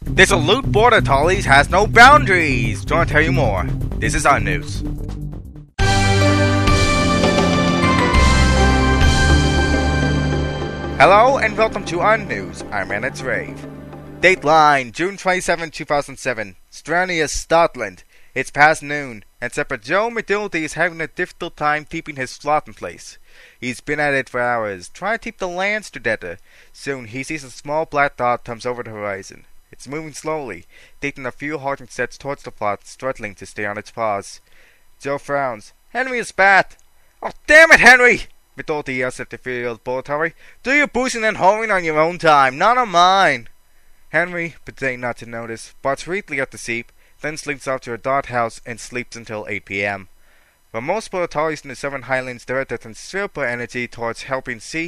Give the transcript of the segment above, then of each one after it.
This elude border tollies has no boundaries. Do I tell you more? This is our news. Hello and welcome to our news. I'm Annette Rave. Dateline, June 27, 2007. Stranraer, Scotland. It's past noon, and Separate Joe McDulty is having a difficult time keeping his slot in place. He's been at it for hours, trying to keep the lands together. Soon he sees a small black dot comes over the horizon. It's moving slowly, taking a few halting steps towards the plot, struggling to stay on its paws. Joe frowns. Henry is back! Oh, damn it, Henry! McDulty yells at the field bulletary. Do your boosting and homing on your own time, not on mine! Henry, pretending not to notice, barks hurriedly at the sheep, then slinks off to a dot house and sleeps until 8 p.m. For most bulletarians in the Southern Highlands direct their considerable energy towards helping sheep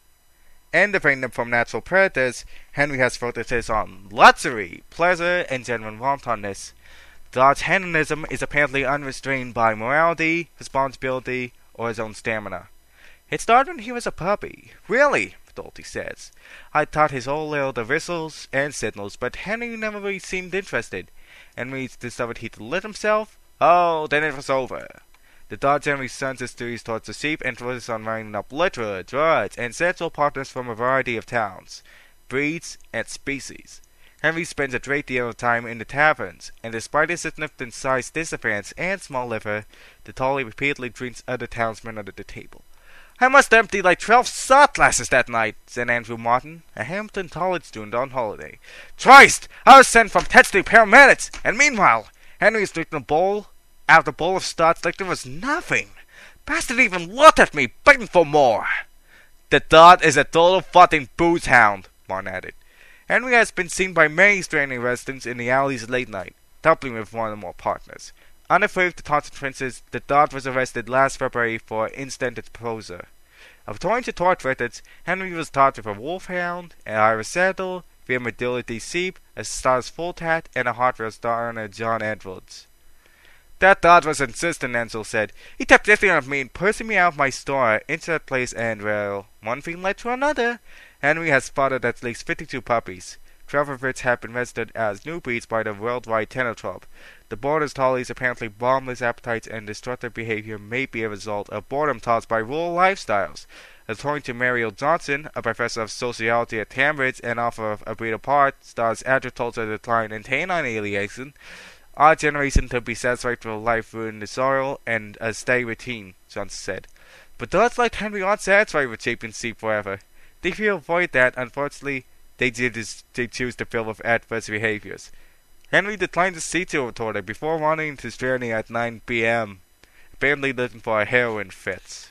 and defending them from natural predators, Henry has focused his on luxury, pleasure, and genuine wantonness. Dot's hedonism is apparently unrestrained by morality, responsibility, or his own stamina. It started when he was a puppy. Really, McDulty says. I taught his whole little the whistles and signals, but Henry never really seemed interested. And when he discovered he could lift himself, oh, then it was over. The dog generally sends his duties towards the sheep and focuses on rounding up litter, drugs, and sexual partners from a variety of towns, breeds, and species. Henry spends a great deal of time in the taverns, and despite his significant size disappearance and small liver, the Tolly repeatedly drinks other townsmen under the table. I must empty like 12 shot glasses that night, said Andrew Martin, a Hampton College student on holiday. Christ! I was sent from testing paramedics, and meanwhile, Henry is drinking a bowl out of a bowl of Scotch like there was nothing. Bastard even looked at me, begging for more. The dog is a total fucking booze hound, Martin added. Henry has been seen by many Stranraer residents in the alleys late night, doubling with one or more partners. Unafraid of the consequences, the dog was arrested last February for instant exposure. According to court records, Henry was charged with a wolfhound, an Irish saddle, via McDulty sheep, a Stars full tat, and a hardware star owner John Edwards. That dog was insistent, Ansel said. He kept yelling at me and pushing me out of my store into that place, and, well, one thing led to another. Henry has spotted at least 52 puppies. 12 of which have been registered as new breeds by the Worldwide Kennel Club. The border Tollies' apparently boundless appetites and destructive behavior may be a result of boredom caused by rural lifestyles. According to Mariel Johnson, a professor of sociology at Cambridge and author of A Breed Apart, stars agriculture decline and canine alienation, our generation could be satisfied with a life in the soil and a steady routine, Johnson said. But dogs like Henry aren't satisfied with sheep and sheep forever. They feel avoid that, unfortunately, they choose to fill with adverse behaviors. Henry declined to see to Torta before wandering to Stranraer at 9 p.m., apparently looking for a heroin fix.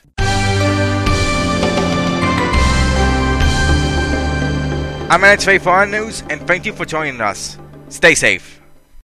I'm Annette for our news, and thank you for joining us. Stay safe.